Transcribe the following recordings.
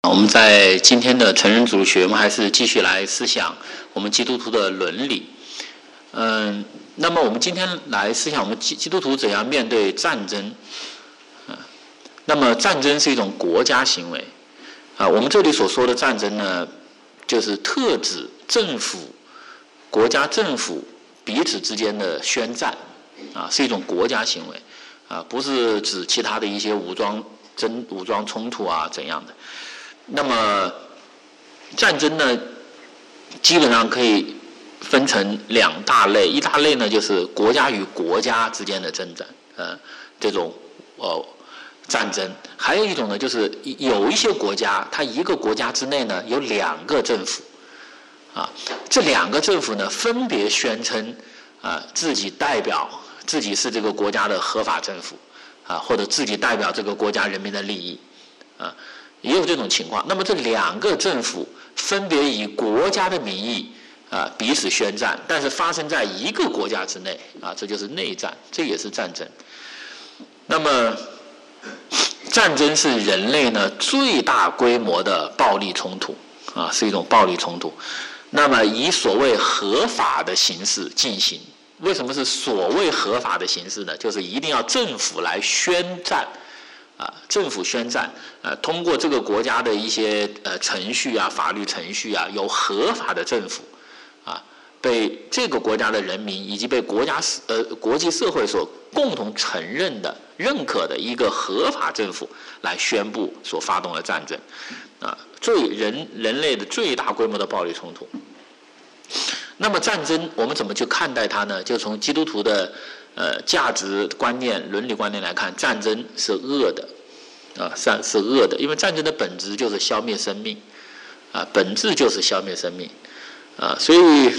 我们在今天的成人主学，我们还是继续来思想我们基督徒的伦理。那么我们今天来思想我们基督徒怎样面对战争。那么战争是一种国家行为我们这里所说的战争呢，就是特指政府、国家政府彼此之间的宣战是一种国家行为不是指其他的一些武装冲突怎样的。那么战争呢，基本上可以分成两大类，一大类呢就是国家与国家之间的征战，这种战争；还有一种呢，就是有一些国家，它一个国家之内呢有两个政府，这两个政府呢分别宣称自己是这个国家的合法政府或者自己代表这个国家人民的利益也有这种情况。那么这两个政府分别以国家的名义彼此宣战，但是发生在一个国家之内这就是内战，这也是战争。那么战争是人类呢最大规模的暴力冲突是一种暴力冲突。那么以所谓合法的形式进行。为什么是所谓合法的形式呢？就是一定要政府来宣战政府宣战通过这个国家的一些程序法律程序有合法的政府被这个国家的人民以及被国际社会所共同承认的认可的一个合法政府来宣布所发动的战争人类的最大规模的暴力冲突。那么战争我们怎么去看待它呢？就从基督徒的价值观念、伦理观念来看，战争是恶的是恶的，因为战争的本质就是消灭生命本质就是消灭生命所以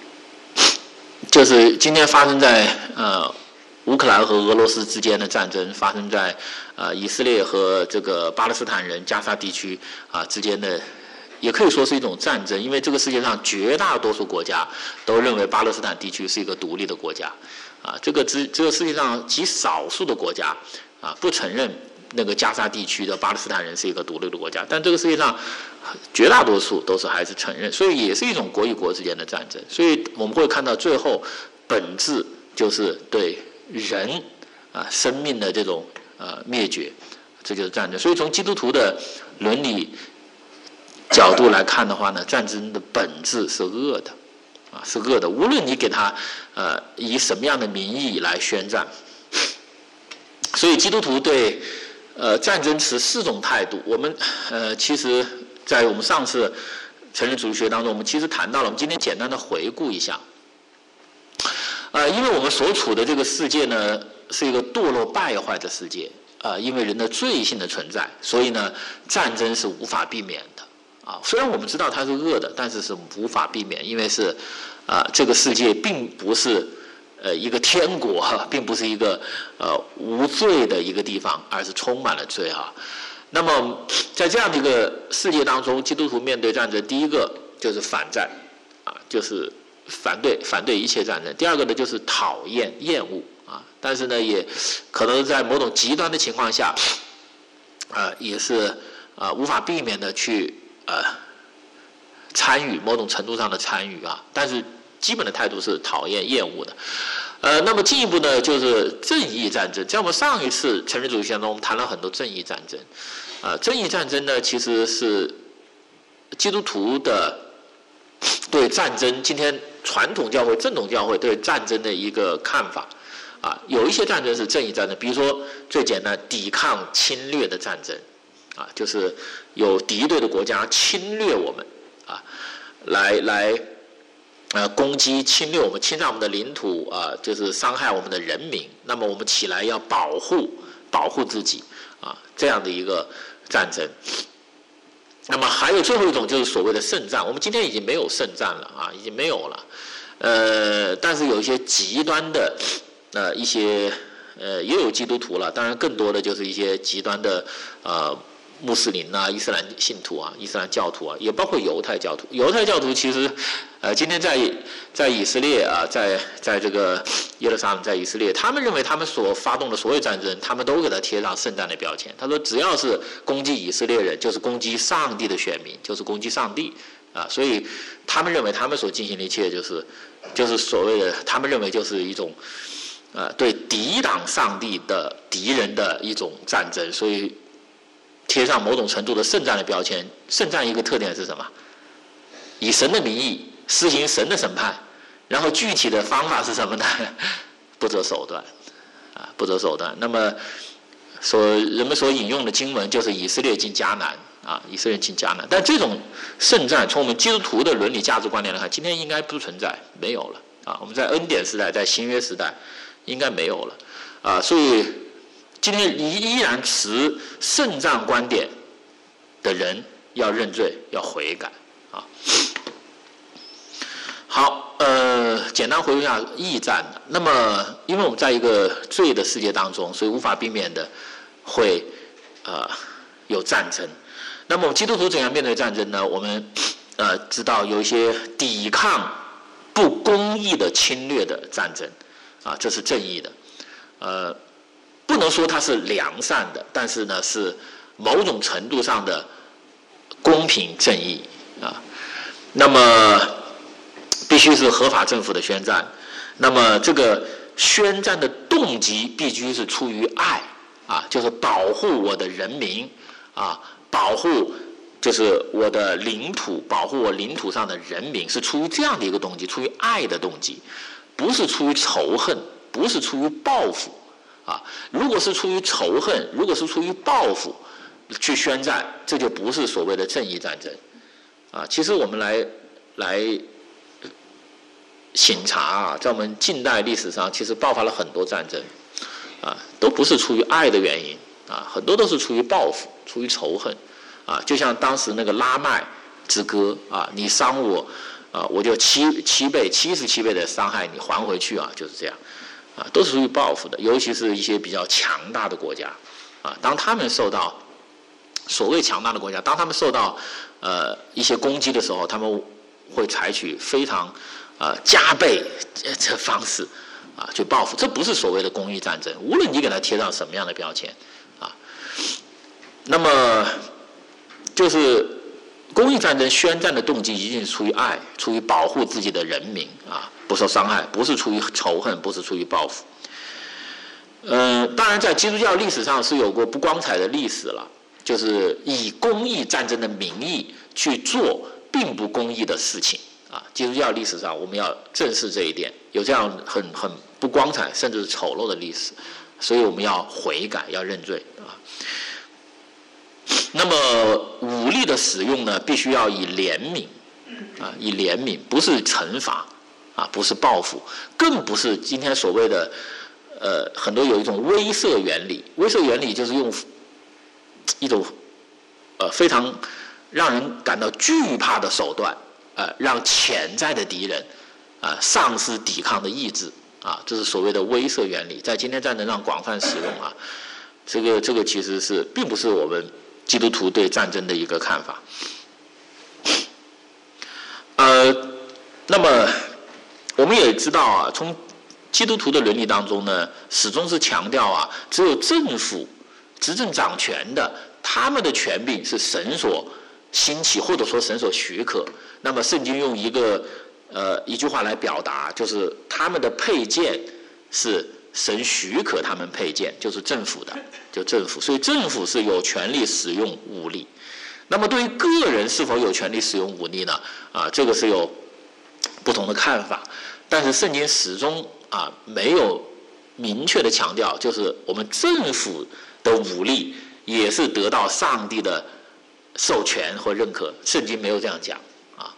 就是今天发生在乌克兰和俄罗斯之间的战争，发生在以色列和这个巴勒斯坦人加沙地区之间的，也可以说是一种战争，因为这个世界上绝大多数国家都认为巴勒斯坦地区是一个独立的国家这个世界上极少数的国家不承认那个加沙地区的巴勒斯坦人是一个独立的国家，但这个世界上绝大多数都是还是承认，所以也是一种国与国之间的战争。所以我们会看到最后本质就是对人生命的这种灭绝，这就是战争。所以从基督徒的伦理角度来看的话呢，战争的本质是恶的是恶的，无论你给他以什么样的名义来宣战。所以基督徒对战争持4种态度。我们其实在我们上次成人主义学当中，我们其实谈到了，我们今天简单的回顾一下因为我们所处的这个世界呢是一个堕落败坏的世界因为人的罪性的存在，所以呢战争是无法避免的虽然我们知道它是恶的，但是是无法避免，因为是这个世界并不是一个天国并不是一个无罪的一个地方，而是充满了罪那么在这样的一个世界当中，基督徒面对战争，第一个就是反战就是反对一切战争。第二个呢就是讨厌厌恶但是呢也可能在某种极端的情况下也是无法避免的去参与某种程度上的参与但是基本的态度是讨厌厌恶的那么进一步呢就是正义战争。在我们上一次成人主义学当中，我们谈了很多正义战争正义战争呢其实是基督徒的对战争，今天传统教会正统教会对战争的一个看法有一些战争是正义战争，比如说最简单抵抗侵略的战争就是有敌对的国家侵略我们来攻击侵略我们，侵占我们的领土就是伤害我们的人民，那么我们起来要保护自己这样的一个战争。那么还有最后一种就是所谓的圣战，我们今天已经没有圣战了已经没有了但是有一些极端的一些也有基督徒了，当然更多的就是一些极端的穆斯林伊斯兰信徒伊斯兰教徒也包括犹太教徒。犹太教徒其实今天在以色列啊，在这个耶路撒冷，在以色列，他们认为他们所发动的所有战争，他们都给他贴上圣战的标签。他说，只要是攻击以色列人，就是攻击上帝的选民，就是攻击上帝啊。所以他们认为他们所进行的一切就是所谓的，他们认为就是一种对抵挡上帝的敌人的一种战争，所以贴上某种程度的圣战的标签。圣战一个特点是什么？以神的名义施行神的审判，然后具体的方法是什么呢？不择手段，不择手段。那么人们所引用的经文就是以色列进迦南啊，以色列进迦南。但这种圣战从我们基督徒的伦理价值观念来看，今天应该不存在，没有了啊。我们在恩典时代，在新约时代，应该没有了啊。所以今天依然持圣战观点的人要认罪，要悔改啊。好，简单回顾一下义战。那么，因为我们在一个罪的世界当中，所以无法避免的会有战争。那么，基督徒怎样面对战争呢？我们知道有一些抵抗不公义的侵略的战争啊，这是正义的。不能说它是良善的，但是呢，是某种程度上的公平正义啊。那么必须是合法政府的宣战，那么这个宣战的动机必须是出于爱啊，就是保护我的人民啊，保护就是我的领土，保护我领土上的人民，是出于这样的一个动机，出于爱的动机，不是出于仇恨，不是出于报复啊。如果是出于仇恨，如果是出于报复去宣战，这就不是所谓的正义战争啊。其实我们来省察啊，在我们近代历史上，其实爆发了很多战争，啊，都不是出于爱的原因啊，很多都是出于报复、出于仇恨，啊，就像当时那个拉麦之歌啊，你伤我，啊，我就77倍的伤害你还回去啊，就是这样，啊，都是属于报复的，尤其是一些比较强大的国家，啊，当他们受到所谓强大的国家，当他们受到一些攻击的时候，他们会采取非常加倍这方式啊去报复，这不是所谓的公益战争，无论你给它贴上什么样的标签啊。那么就是公益战争宣战的动机一定是出于爱，出于保护自己的人民啊，不受伤害，不是出于仇恨，不是出于报复。当然在基督教历史上是有过不光彩的历史了，就是以公益战争的名义去做并不公益的事情啊。基督教历史上我们要正视这一点，有这样很不光彩甚至是丑陋的历史，所以我们要悔改，要认罪啊。那么武力的使用呢，必须要以怜悯啊，以怜悯，不是惩罚啊，不是报复，更不是今天所谓的很多有一种威慑原理。威慑原理就是用一种非常让人感到惧怕的手段，让潜在的敌人丧失抵抗的意志啊，这是所谓的威慑原理，在今天战争上广泛使用啊。这个其实是并不是我们基督徒对战争的一个看法。那么我们也知道啊，从基督徒的伦理当中呢，始终是强调啊，只有政府执政掌权的，他们的权柄是神所兴起，或者说神所许可。那么圣经用一句话来表达，就是他们的配件是神许可他们配件，就是政府的，就政府。所以政府是有权利使用武力。那么对于个人是否有权利使用武力呢？这个是有不同的看法。但是圣经始终没有明确的强调，就是我们政府的武力也是得到上帝的授权或认可，圣经没有这样讲啊。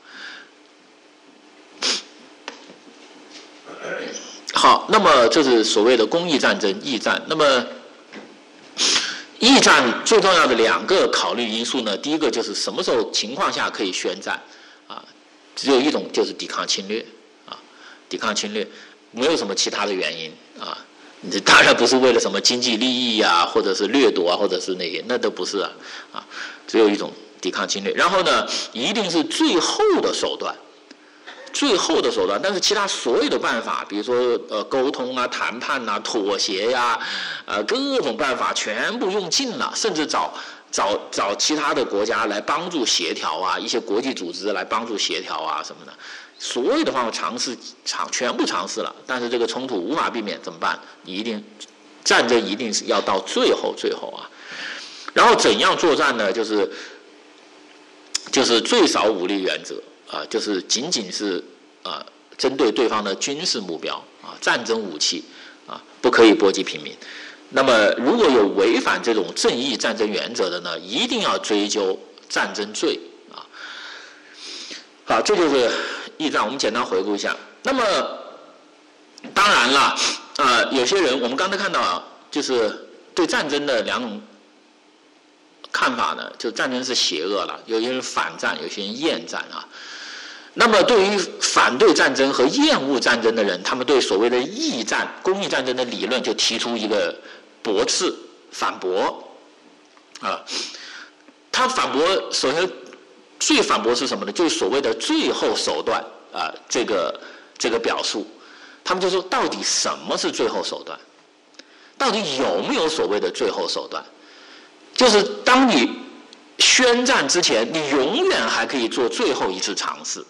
好，那么这是所谓的公益战争、义战。那么义战最重要的两个考虑因素呢，第一个就是什么时候情况下可以宣战啊？只有一种，就是抵抗侵略啊，抵抗侵略，没有什么其他的原因啊。你当然不是为了什么经济利益啊，或者是掠夺啊，或者是那些，那都不是啊，只有一种抵抗侵略。然后呢，一定是最后的手段， 最后的手段，但是其他所有的办法，比如说沟通啊、谈判啊、妥协呀、各种办法全部用尽了，甚至找其他的国家来帮助协调啊，一些国际组织来帮助协调啊什么的，所有的方法全部尝试了，但是这个冲突无法避免，怎么办？战争一定是要到最后啊。然后怎样作战呢？就是最少武力原则啊，就是仅仅是针对对方的军事目标啊，战争武器啊，不可以波及平民。那么如果有违反这种正义战争原则的呢，一定要追究战争罪啊。好，这就是驿站，我们简单回顾一下。那么当然了，有些人我们刚才看到就是对战争的两种看法呢，就战争是邪恶了，有些人反战，有些人厌战啊。那么对于反对战争和厌恶战争的人，他们对所谓的义战、公益战争的理论就提出一个驳斥、反驳啊。他反驳，首先最反驳是什么呢？就是所谓的最后手段啊，这个表述，他们就说到底什么是最后手段？到底有没有所谓的最后手段？就是当你宣战之前，你永远还可以做最后一次尝试，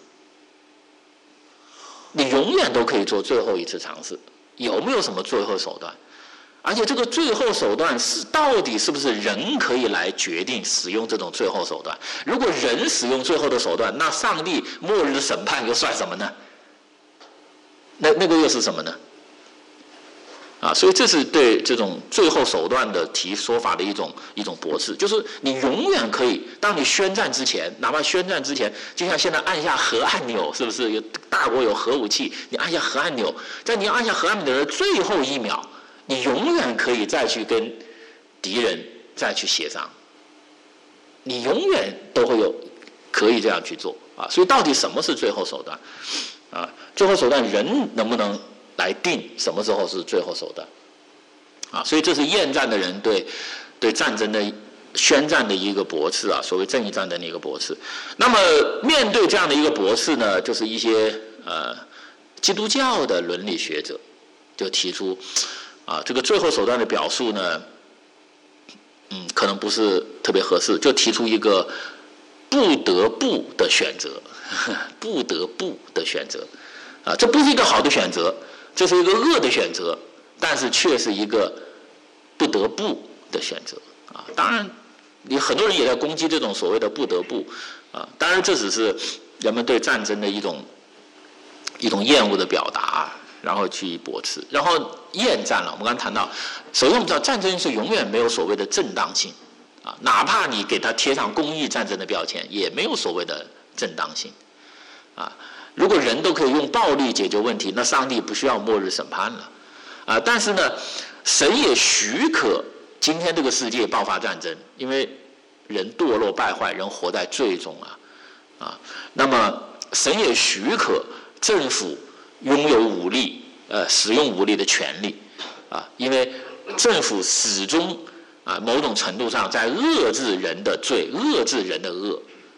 你永远都可以做最后一次尝试。有没有什么最后手段？而且这个最后手段到底是不是人可以来决定使用这种最后手段？如果人使用最后的手段，那上帝末日的审判又算什么呢？那个又是什么呢？所以这是对这种最后手段的说法的一种驳斥，就是你永远可以，当你宣战之前，哪怕宣战之前，就像现在按下核按钮，是不是有大国有核武器，你按下核按钮，在你按下核按钮的最后一秒，你永远可以再去跟敌人再去协商，你永远都会可以这样去做啊。所以到底什么是最后手段啊？最后手段人能不能来定什么时候是最后手段啊？所以这是厌战的人对战争的宣战的一个驳斥啊，所谓正义战争的一个驳斥。那么面对这样的一个驳斥呢，就是一些基督教的伦理学者就提出这个最后手段的表述呢，可能不是特别合适，就提出一个不得不的选择，不得不的选择这不是一个好的选择，这是一个恶的选择，但是却是一个不得不的选择当然，很多人也在攻击这种所谓的不得不当然这只是人们对战争的一种厌恶的表达，然后去驳斥。然后厌战了，我们刚才谈到，首先我们知道战争是永远没有所谓的正当性哪怕你给它贴上公益战争的标签，也没有所谓的正当性如果人都可以用暴力解决问题，那上帝不需要末日审判了但是呢，神也许可今天这个世界爆发战争，因为人堕落败坏，人活在罪中那么神也许可政府拥有武力使用武力的权利因为政府始终某种程度上在遏制人的罪，遏制人的恶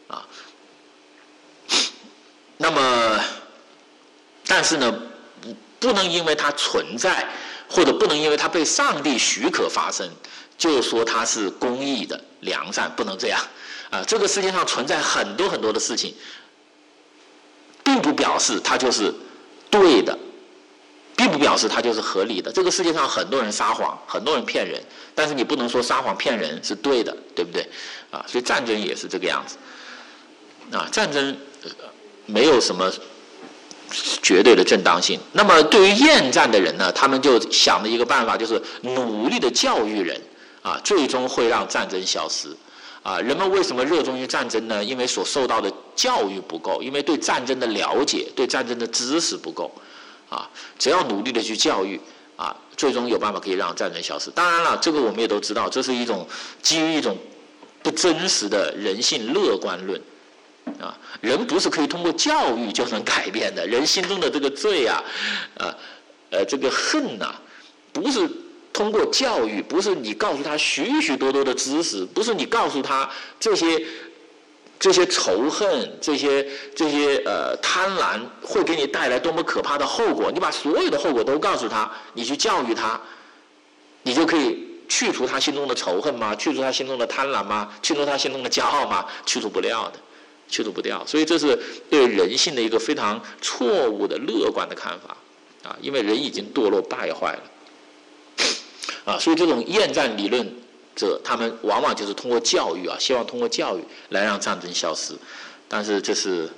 那么但是呢，不能因为它存在，或者不能因为它被上帝许可发生，就说它是公义的良善，不能这样这个世界上存在很多很多的事情，并不表示它就是对的，并不表示它就是合理的。这个世界上很多人撒谎，很多人骗人，但是你不能说撒谎骗人是对的，对不对所以战争也是这个样子战争没有什么绝对的正当性。那么对于厌战的人呢，他们就想的一个办法就是努力的教育人最终会让战争消失人们为什么热衷于战争呢？因为所受到的教育不够，因为对战争的了解，对战争的知识不够只要努力的去教育最终有办法可以让战争消失。当然了，这个我们也都知道，这是一种基于一种不真实的人性乐观论人不是可以通过教育就能改变的，人心中的这个罪这个恨不是通过教育，不是你告诉他许许多多的知识，不是你告诉他这些这些仇恨、这些贪婪会给你带来多么可怕的后果，你把所有的后果都告诉他，你去教育他，你就可以去除他心中的仇恨吗？去除他心中的贪婪吗？去除他心中的骄傲吗？去除不掉的，去除不掉。所以这是对人性的一个非常错误的乐观的看法啊，因为人已经堕落败坏了啊，所以这种厌战理论者，他们往往就是通过教育啊，希望通过教育来让战争消失，但是这是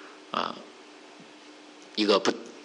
一个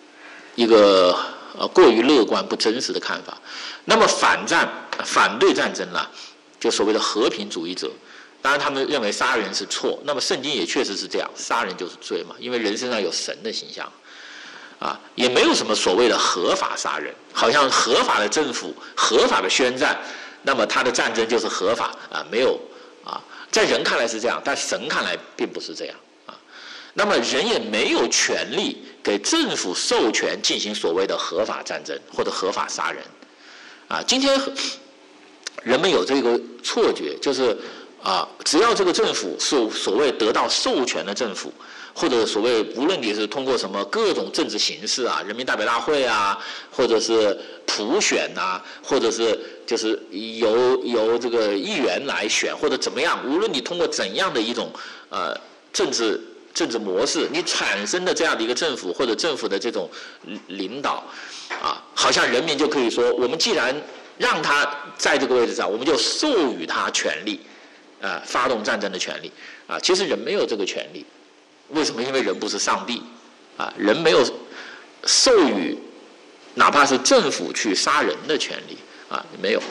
过于乐观不真实的看法。那么反对战争啦，就所谓的和平主义者，当然他们认为杀人是错，那么圣经也确实是这样，杀人就是罪嘛，因为人身上有神的形象啊，也没有什么所谓的合法杀人，好像合法的政府合法的宣战，那么他的战争就是合法啊，没有啊，在人看来是这样，但神看来并不是这样啊。那么人也没有权利给政府授权进行所谓的合法战争或者合法杀人啊。今天人们有这个错觉，就是只要这个政府是所谓得到授权的政府，或者所谓无论你是通过什么各种政治形式啊，人民代表大会啊，或者是普选啊，或者是就是由这个议员来选或者怎么样，无论你通过怎样的一种政治模式，你产生的这样的一个政府或者政府的这种领导好像人民就可以说，我们既然让他在这个位置上，我们就授予他权利发动战争的权利其实人没有这个权利。为什么？因为人不是上帝人没有授予哪怕是政府去杀人的权利没有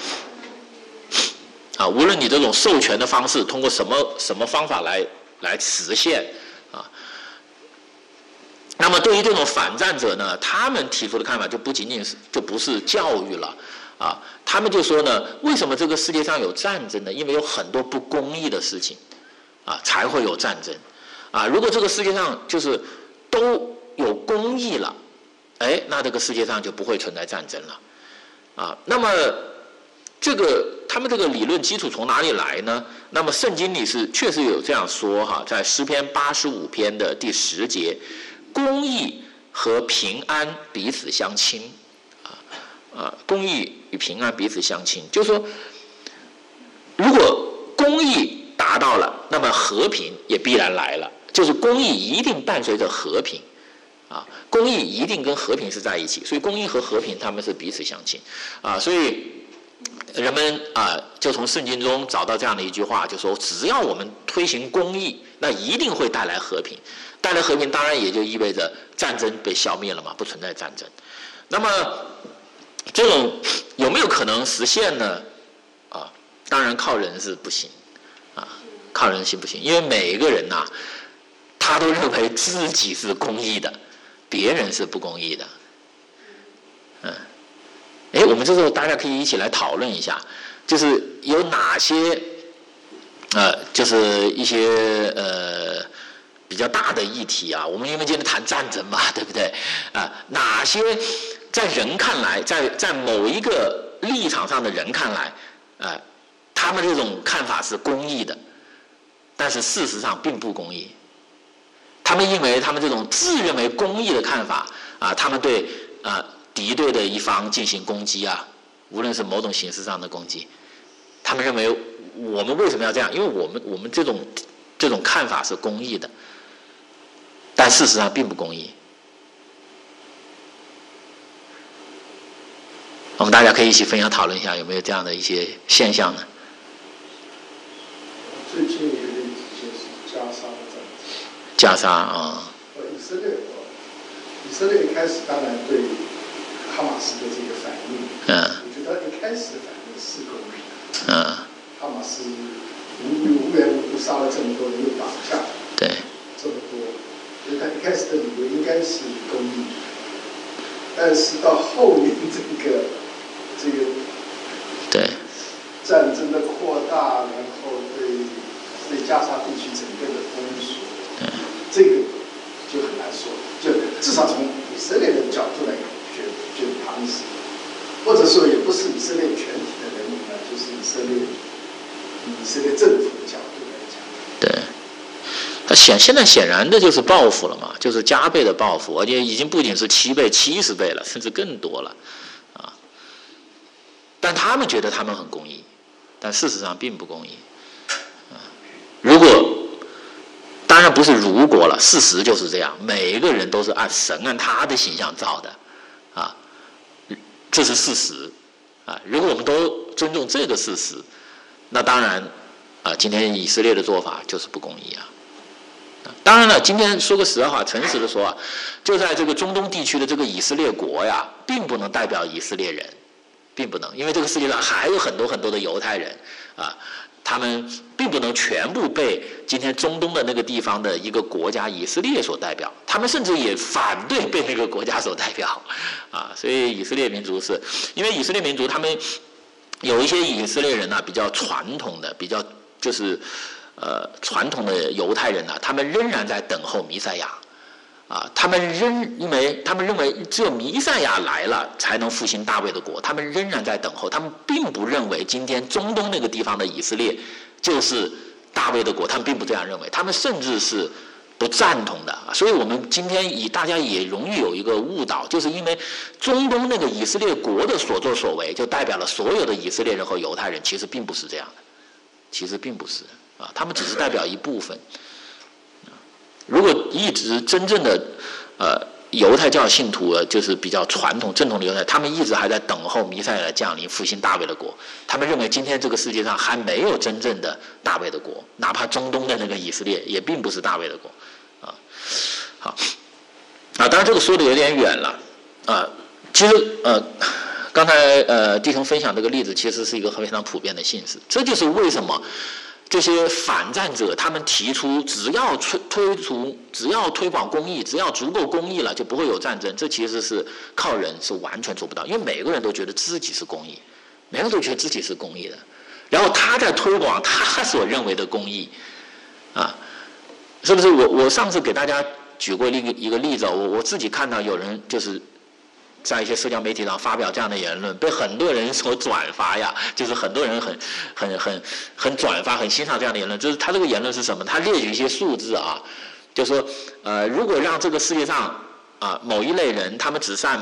无论你这种授权的方式通过什么方法来实现那么对于这种反战者呢，他们提出的看法就不是教育了他们就说呢，为什么这个世界上有战争呢？因为有很多不公义的事情才会有战争如果这个世界上就是都有公义了，那这个世界上就不会存在战争了那么他们这个理论基础从哪里来呢？那么圣经里是确实有这样说在诗篇85篇的第10节，公义和平安彼此相亲公义与平安彼此相亲，就是说如果公义达到了，那么和平也必然来了，就是公义一定伴随着和平公义一定跟和平是在一起，所以公义和和平他们是彼此相亲所以人们就从圣经中找到这样的一句话，就说只要我们推行公义，那一定会带来和平，带来和平当然也就意味着战争被消灭了嘛，不存在战争。那么这种有没有可能实现呢？当然靠人是不行靠人是不行，因为每一个人他都认为自己是公义的，别人是不公义的我们这时候大家可以一起来讨论一下，就是有哪些就是一些比较大的议题我们因为今天谈战争嘛，对不对哪些在人看来，在某一个立场上的人看来他们这种看法是公义的，但是事实上并不公义。他们因为他们这种自认为公义的看法他们对敌对的一方进行攻击无论是某种形式上的攻击，他们认为我们为什么要这样？因为我们这种看法是公义的，但事实上并不公义。我们大家可以一起分享讨论一下，有没有这样的一些现象呢？ 最近有一个例子就是加沙的战争。 加沙以色列一开始当然对哈马斯的这个反应，我觉得一开始的反应是公平的。哈马斯无缘无故杀了这么多人，又打下对这么多，所以他一开始的理由应该是公义，但是到后面这个对战争的扩大，然后对加沙地区整个的封锁，这个就很难说。就至少从以色列的角度来觉得他们是，或者说也不是以色列全体的人民就是以色列政府的角度来讲。 对， 他现在显然的就是报复了嘛，就是加倍的报复，而且已经不仅是7倍、70倍了，甚至更多了，啊！但他们觉得他们很公义，但事实上并不公义。如果当然不是如果了，事实就是这样，每一个人都是按他的形象造的，啊，这是事实，啊！如果我们都尊重这个事实，那当然，啊，今天以色列的做法就是不公义啊。当然了，今天说个实话，诚实的说啊，就在这个中东地区的这个以色列国呀，并不能代表以色列人，并不能，因为这个世界上还有很多很多的犹太人啊，他们并不能全部被今天中东的那个地方的一个国家以色列所代表，他们甚至也反对被那个国家所代表啊，所以以色列民族是因为以色列民族他们有一些以色列人呢，比较传统的，比较就是传统的犹太人呢，他们仍然在等候弥赛亚，啊，因为他们认为只有弥赛亚来了才能复兴大卫的国，他们仍然在等候，他们并不认为今天中东那个地方的以色列就是大卫的国，他们并不这样认为，他们甚至是不赞同的。所以我们今天大家也容易有一个误导，就是因为中东那个以色列国的所作所为就代表了所有的以色列人和犹太人，其实并不是这样的，其实并不是啊，他们只是代表一部分。如果一直真正的犹太教信徒就是比较传统正统的犹太，他们一直还在等候弥赛亚的降临，复兴大卫的国。他们认为今天这个世界上还没有真正的大卫的国，哪怕中东的那个以色列也并不是大卫的国啊。好啊，当然这个说的有点远了啊。其实刚才弟兄分享这个例子，其实是一个非常普遍的信实，这就是为什么这些反战者他们提出只要推广公义，只要足够公义了就不会有战争，这其实是靠人是完全做不到，因为每个人都觉得自己是公义，每个人都觉得自己是公义的，然后他在推广他所认为的公义啊，是不是？我上次给大家举过一个例子，我自己看到有人就是在一些社交媒体上发表这样的言论，被很多人所转发呀，就是很多人很转发，很欣赏这样的言论。就是他这个言论是什么？他列举一些数字啊，就说如果让这个世界上某一类人他们只占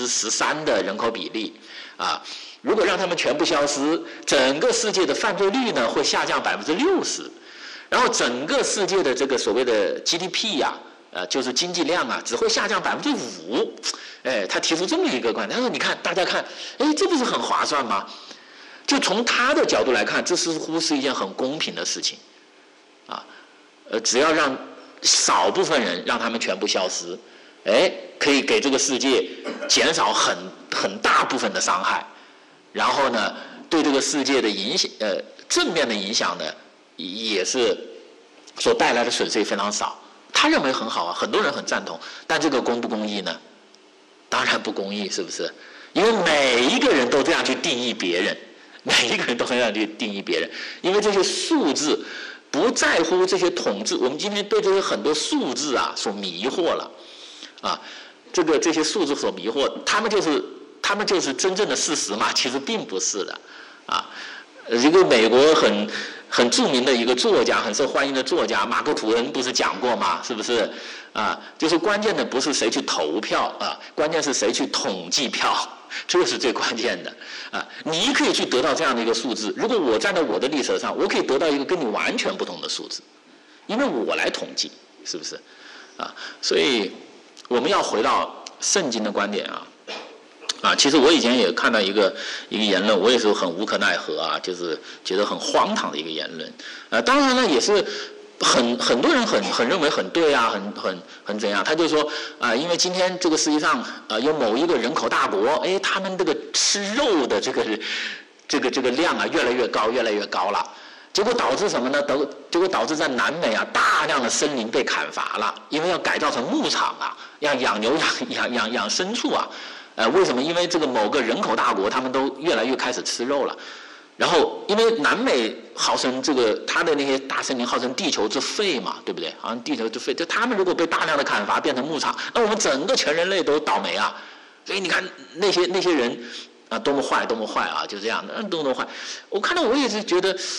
13%的人口比例啊，如果让他们全部消失，整个世界的犯罪率呢会下降60%，然后整个世界的这个所谓的 GDP 呀。就是经济量只会下降5%，他提出这么一个观点，他说：“你看，大家看，这不是很划算吗？就从他的角度来看，这似乎是一件很公平的事情，啊，只要让少部分人让他们全部消失，可以给这个世界减少很大部分的伤害，然后呢，对这个世界的影响，正面的影响呢，也是所带来的损失也非常少。”他认为很好啊，很多人很赞同，但这个公不公义呢？当然不公义，是不是？因为每一个人都这样去定义别人，每一个人都这样去定义别人，因为这些数字不在乎这些统治，我们今天被这些很多数字所迷惑了，这些数字所迷惑，他们就是真正的事实嘛？其实并不是的，一个美国很著名的一个作家，很受欢迎的作家马克·吐温不是讲过吗？是不是就是关键的不是谁去投票关键是谁去统计票，这是最关键的你可以去得到这样的一个数字，如果我站在我的立场上，我可以得到一个跟你完全不同的数字，因为我来统计，是不是所以我们要回到圣经的观点其实我以前也看到一个言论，我也是很无可奈何就是觉得很荒唐的一个言论当然了，也是很多人很认为很对很怎样，他就说因为今天这个世界上有某一个人口大国，他们这个吃肉的这个量越来越高了，结果导致什么呢？结果导致在南美大量的森林被砍伐了，因为要改造成牧场要养牛养牲畜为什么？因为这个某个人口大国，他们都越来越开始吃肉了。然后，因为南美号称它的那些大森林号称地球之肺嘛，对不对？好像地球之肺，就他们如果被大量的砍伐变成牧场，那我们整个全人类都倒霉所以你看那些人多么坏，就这样的，多么坏。我看到我也是觉得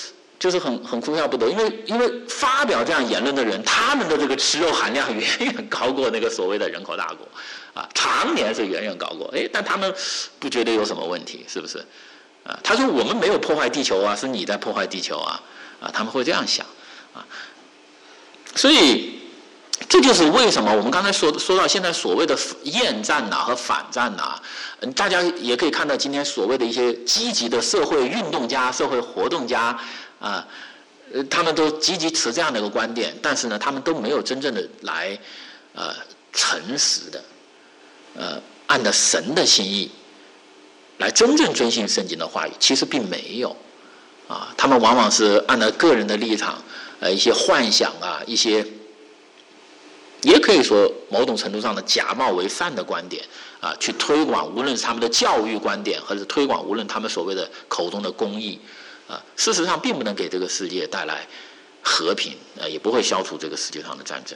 就是很哭笑不得，因为发表这样言论的人，他们的这个吃肉含量远远高过那个所谓的人口大国，啊，常年是远远高过，但他们不觉得有什么问题，是不是？啊，他说我们没有破坏地球啊，是你在破坏地球啊，他们会这样想，啊，所以这就是为什么我们刚才说到现在所谓的厌战和反战大家也可以看到今天所谓的一些积极的社会运动家、社会活动家他们都积极持这样的一个观点，但是呢，他们都没有真正的来诚实的按照神的心意来真正遵循圣经的话语，其实并没有他们往往是按照个人的立场一些幻想一些也可以说某种程度上的假冒为善的观点去推广，无论是他们的教育观点，还是推广无论他们所谓的口中的公义事实上并不能给这个世界带来和平也不会消除这个世界上的战争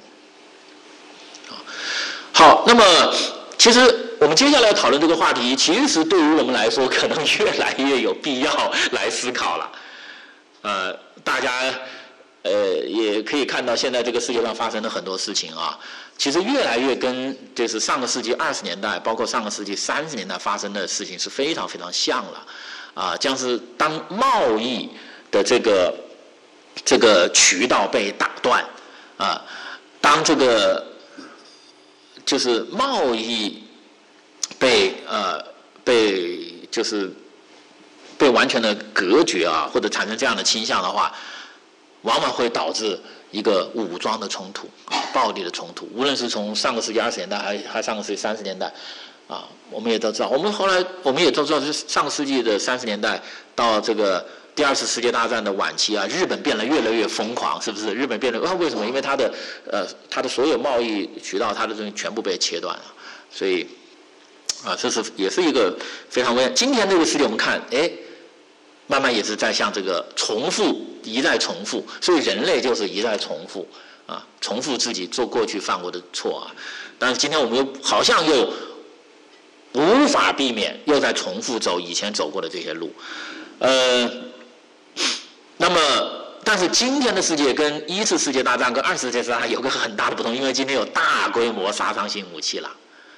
好，那么其实我们接下来讨论这个话题，其实对于我们来说可能越来越有必要来思考了大家也可以看到现在这个世界上发生的很多事情其实越来越跟就是上个世纪20年代包括上个世纪30年代发生的事情是非常非常像了将是当贸易的这个渠道被打断当这个就是贸易被完全的隔绝或者产生这样的倾向的话，往往会导致一个武装的冲突暴力的冲突，无论是从上个世纪20年代还上个世纪30年代我们也都知道，我们也都知道，就是上个世纪的30年代到这个第2次世界大战的晚期日本变得越来越疯狂，是不是？日本变得为什么？因为它的所有贸易渠道，它的东西全部被切断了，所以这也是一个非常危险。今天这个世界我们看，慢慢也是在向这个重复，一再重复，所以人类就是一再重复重复自己做过去犯过的错但是今天我们好像又无法避免又在重复走以前走过的这些路那么但是今天的世界跟1次世界大战跟2次世界大战有个很大的不同，因为今天有大规模杀伤性武器了，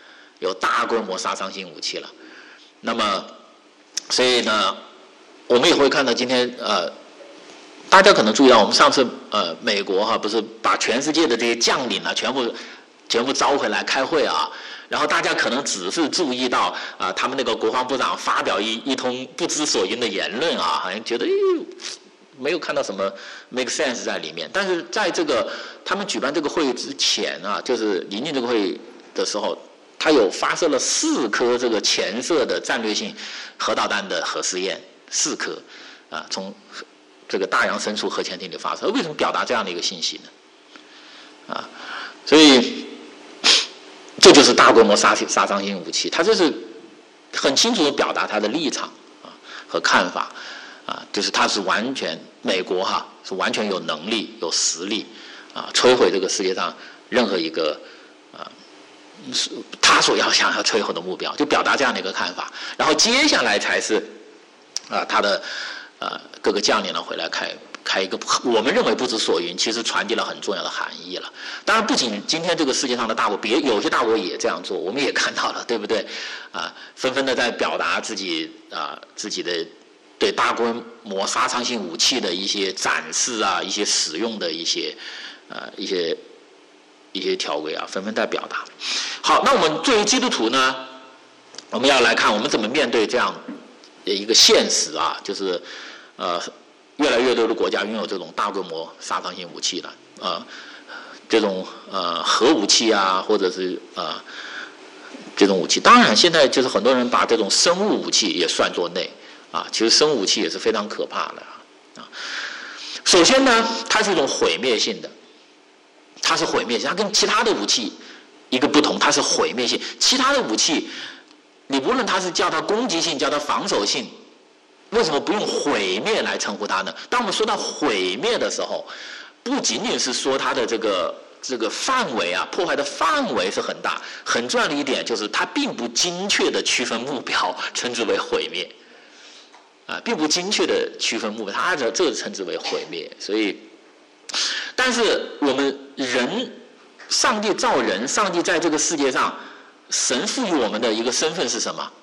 那么所以呢我们也会看到今天大家可能注意到，我们上次美国不是把全世界的这些将领全部招回来开会然后大家可能只是注意到他们那个国防部长发表一通不知所云的言论好像觉得没有看到什么 make sense 在里面，但是在这个他们举办这个会议之前就是临近这个会议的时候，他有发射了4颗这个潜射的战略性核导弹的核试验，4颗从这个大洋深处核潜艇里发射，为什么表达这样的一个信息呢？所以这就是大规模杀伤性武器，它就是很清楚地表达它的立场和看法就是它是完全美国是完全有能力有实力摧毁这个世界上任何一个他想要摧毁的目标，就表达这样的一个看法，然后接下来才是他的各个将领回来开一个我们认为不知所云，其实传递了很重要的含义了。当然不仅今天这个世界上的大国，有些大国也这样做，我们也看到了，对不对纷纷的在表达自己的对大规模杀伤性武器的一些展示一些使用的一些条规纷纷在表达。好，那我们作为基督徒呢，我们要来看我们怎么面对这样的一个现实就是越来越多的国家拥有这种大规模杀伤性武器了这种核武器或者是这种武器。当然现在就是很多人把这种生物武器也算作内其实生物武器也是非常可怕的首先呢，它是一种毁灭性的，它跟其他的武器一个不同，它是毁灭性。其他的武器你无论它是叫它攻击性叫它防守性，为什么不用毁灭来称呼它呢？当我们说到毁灭的时候，不仅仅是说它的这个范围破坏的范围是很大，很重要的一点就是它并不精确的区分目标，称之为毁灭并不精确的区分目标，它这称之为毁灭。所以，但是我们人，上帝造人，上帝在这个世界上，神赋予我们的一个身份是什么？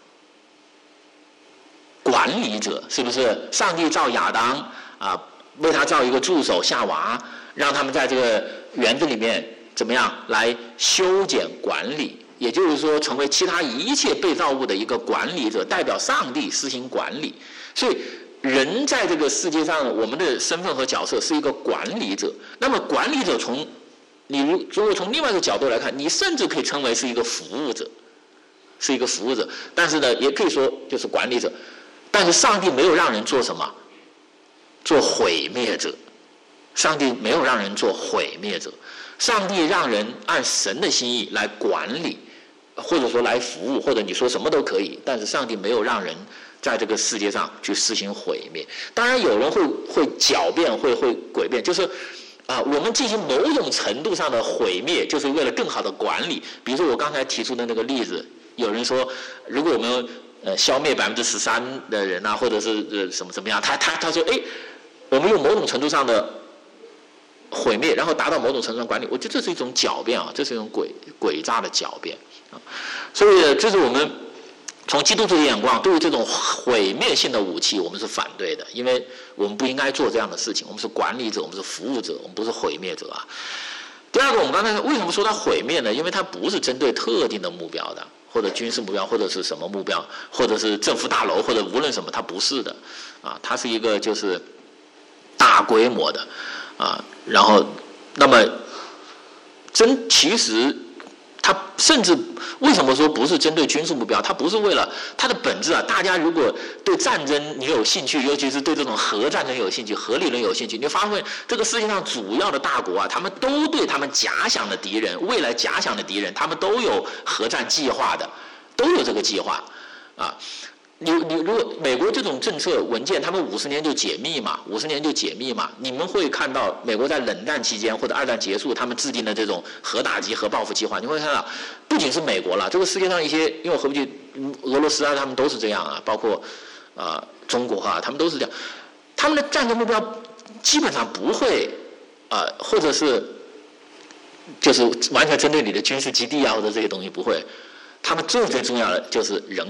管理者，是不是？上帝造亚当为他造一个助手夏娃，让他们在这个园子里面怎么样来修剪管理，也就是说成为其他一切被造物的一个管理者，代表上帝施行管理。所以人在这个世界上，我们的身份和角色是一个管理者。那么管理者你如果从另外一个角度来看，你甚至可以称为是一个服务者，是一个服务者。但是呢，也可以说就是管理者。但是上帝没有让人做什么？做毁灭者。上帝没有让人做毁灭者。上帝让人按神的心意来管理，或者说来服务，或者你说什么都可以。但是上帝没有让人在这个世界上去实行毁灭。当然有人会狡辩，会诡辩，就是我们进行某种程度上的毁灭，就是为了更好的管理。比如说我刚才提出的那个例子，有人说，如果我们消灭13%的人啊，或者是什么样，他说，我们用某种程度上的毁灭，然后达到某种程度上管理，我觉得这是一种狡辩这是一种诡诈的狡辩所以这是我们从基督徒的眼光，对于这种毁灭性的武器，我们是反对的，因为我们不应该做这样的事情。我们是管理者，我们是服务者，我们不是毁灭者第二个，我们刚才为什么说它毁灭呢？因为它不是针对特定的目标的，或者军事目标，或者是什么目标，或者是政府大楼，或者无论什么，它不是的它是一个就是大规模的然后那么其实它甚至为什么说不是针对军事目标？它不是为了它的本质大家如果对战争你有兴趣，尤其是对这种核战争有兴趣、核理论有兴趣，你会发现这个世界上主要的大国他们都对他们假想的敌人、未来假想的敌人，他们都有核战计划的，都有这个计划你如果美国这种政策文件，他们50年就解密嘛，50年就解密嘛。你们会看到美国在冷战期间或者2战结束，他们制定的这种核打击、核报复计划，你会看到，不仅是美国了，这个世界上一些因为核武器，俄罗斯他们都是这样包括中国他们都是这样，他们的战争目标基本上不会或者是就是完全针对你的军事基地或者这些东西不会，他们最重要的就是人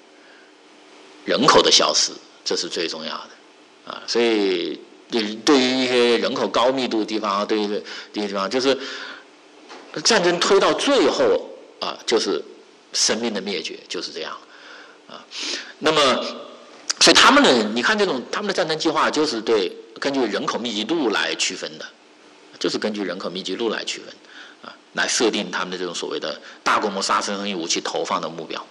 口的消失，这是最重要的所以对于一些人口高密度的地方，对于这些地方，就是战争推到最后就是生命的灭绝，就是这样那么所以他们的你看他们的战争计划就是根据人口密集度来区分的，就是根据人口密集度来区分来设定他们的这种所谓的大规模杀伤性武器投放的目标。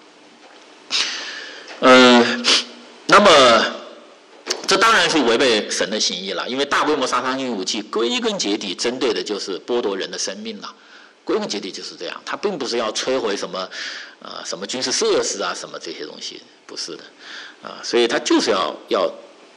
那么这当然是违背神的心意了，因为大规模杀伤性武器归根结底针对的就是剥夺人的生命了，归根结底就是这样，它并不是要摧毁什么军事设施什么这些东西，不是的所以它就是要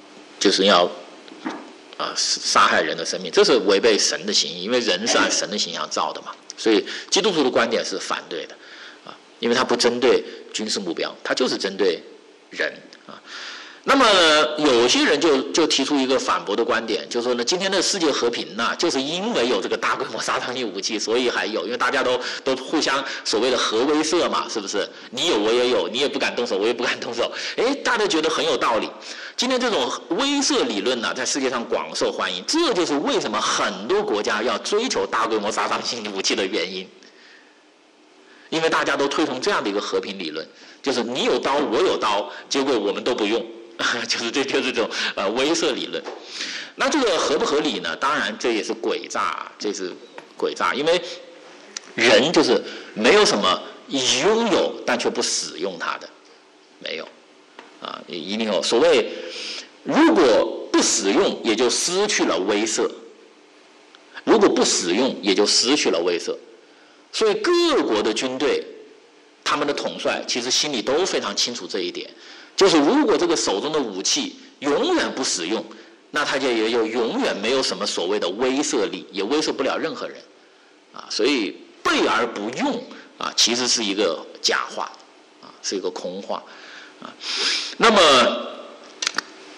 杀害人的生命，这是违背神的心意，因为人是按神的形象造的嘛，所以基督徒的观点是反对的因为它不针对军事目标，它就是针对人那么有些人就提出一个反驳的观点，就是说呢，今天的世界和平就是因为有这个大规模杀伤性武器，所以还有，因为大家都互相所谓的核威慑嘛，是不是？你有我也有，你也不敢动手，我也不敢动手，大家觉得很有道理。今天这种威慑理论在世界上广受欢迎，这就是为什么很多国家要追求大规模杀伤性武器的原因。因为大家都推崇这样的一个和平理论，就是你有刀我有刀，结果我们都不用，就是这种威慑理论。那这个合不合理呢？当然这也是诡诈，因为人就是没有什么拥有但却不使用它的，没有一定有所谓，如果不使用也就失去了威慑，如果不使用也就失去了威慑。所以各国的军队，他们的统帅其实心里都非常清楚这一点，就是如果这个手中的武器永远不使用，那他就也有永远没有什么所谓的威慑力，也威慑不了任何人所以备而不用其实是一个假话是一个空话那么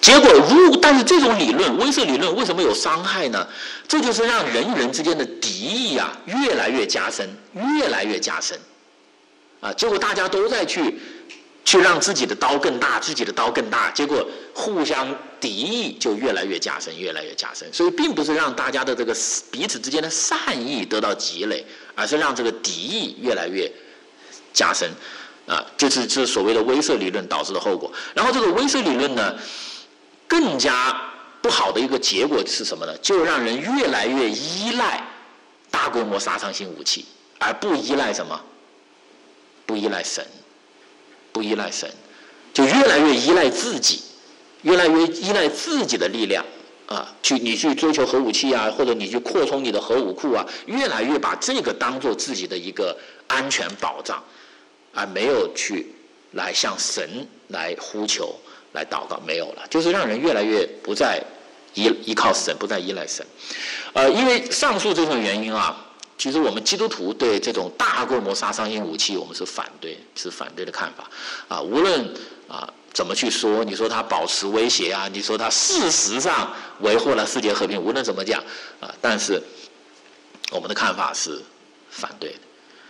结果但是这种理论，威慑理论为什么有伤害呢？这就是让人与人之间的敌意啊越来越加深，越来越加深。结果大家都在去让自己的刀更大，自己的刀更大，结果互相敌意就越来越加深，越来越加深。所以并不是让大家的这个彼此之间的善意得到积累，而是让这个敌意越来越加深。就是所谓的威慑理论导致的后果。然后这个威慑理论呢，更加不好的一个结果是什么呢？就让人越来越依赖大规模杀伤性武器，而不依赖什么？不依赖神，不依赖神，就越来越依赖自己，越来越依赖自己的力量你去追求核武器啊，或者你去扩充你的核武库啊，越来越把这个当做自己的一个安全保障，而没有去来向神来呼求、来祷告，没有了，就是让人越来越不再依靠神，不再依赖神。因为上述这种原因其实我们基督徒对这种大规模杀伤性武器，我们是反对的看法无论怎么去说，你说它保持威胁你说它事实上维护了世界和平，无论怎么讲但是我们的看法是反对的。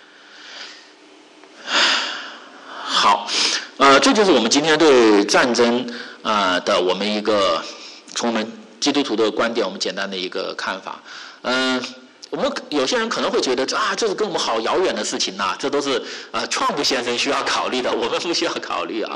好，这就是我们今天对战争的我们一个从我们基督徒的观点，我们简单的一个看法。我们有些人可能会觉得这是跟我们好遥远的事情这都是创普先生需要考虑的，我们不需要考虑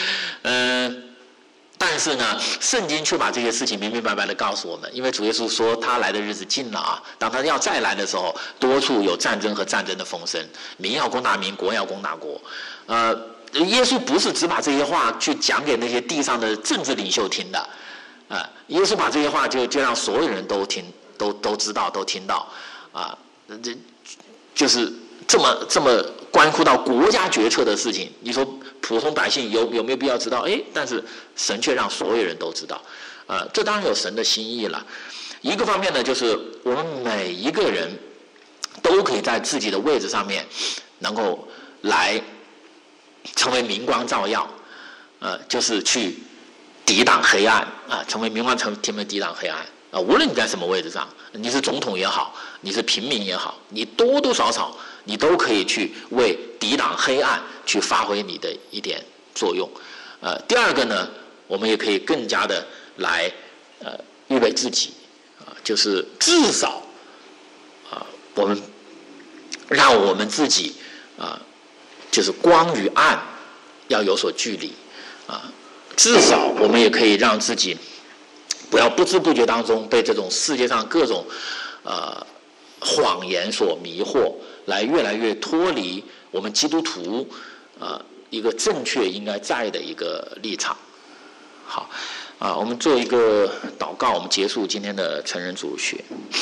但是呢，圣经却把这些事情明明白白的告诉我们，因为主耶稣说他来的日子近了当他要再来的时候，多处有战争和战争的风声，民要攻打民，国要攻打国。耶稣不是只把这些话去讲给那些地上的政治领袖听的耶稣把这些话就让所有人都听，都知道，都听到这就是这么关乎到国家决策的事情，你说普通百姓有没有必要知道？但是神却让所有人都知道这当然有神的心意了。一个方面呢，就是我们每一个人都可以在自己的位置上面能够来成为明光照耀就是去抵挡黑暗成为明光成抵挡黑暗无论你在什么位置上，你是总统也好，你是平民也好，你多多少少你都可以去为抵挡黑暗去发挥你的一点作用。第二个呢，我们也可以更加的来预备自己就是至少我们让我们自己就是光与暗要有所距离至少我们也可以让自己不要不知不觉当中被这种世界上各种谎言所迷惑，来越来越脱离我们基督徒一个正确应该在的一个立场。好我们做一个祷告，我们结束今天的成人主学。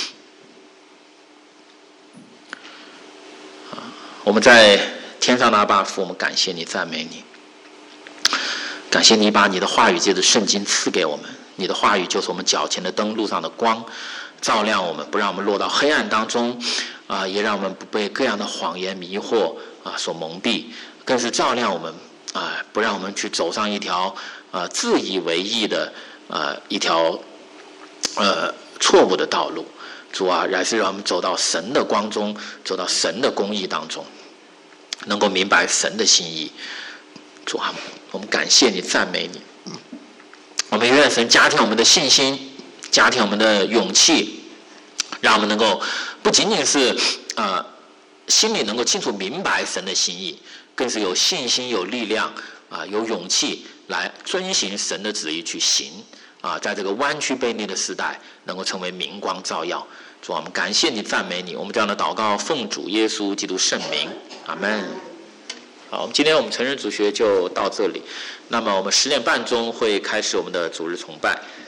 我们在天上的阿爸父，我们感谢你，赞美你，感谢你把你的话语借着圣经赐给我们，你的话语就是我们脚前的灯，路上的光，照亮我们，不让我们落到黑暗当中也让我们不被各样的谎言迷惑所蒙蔽，更是照亮我们不让我们去走上一条自以为意的一条错误的道路。主还是让我们走到神的光中，走到神的公义当中，能够明白神的心意。主我们感谢你，赞美你。我们愿神加添我们的信心，加添我们的勇气，让我们能够不仅仅是心里能够清楚明白神的心意，更是有信心、有力量有勇气来遵行神的旨意去行在这个弯曲悖逆的时代，能够成为明光照耀。主我们感谢你，赞美你。我们这样的祷告奉主耶稣基督圣名，阿们。好，今天我们成人主学就到这里。那么我们10点半钟会开始我们的主日崇拜。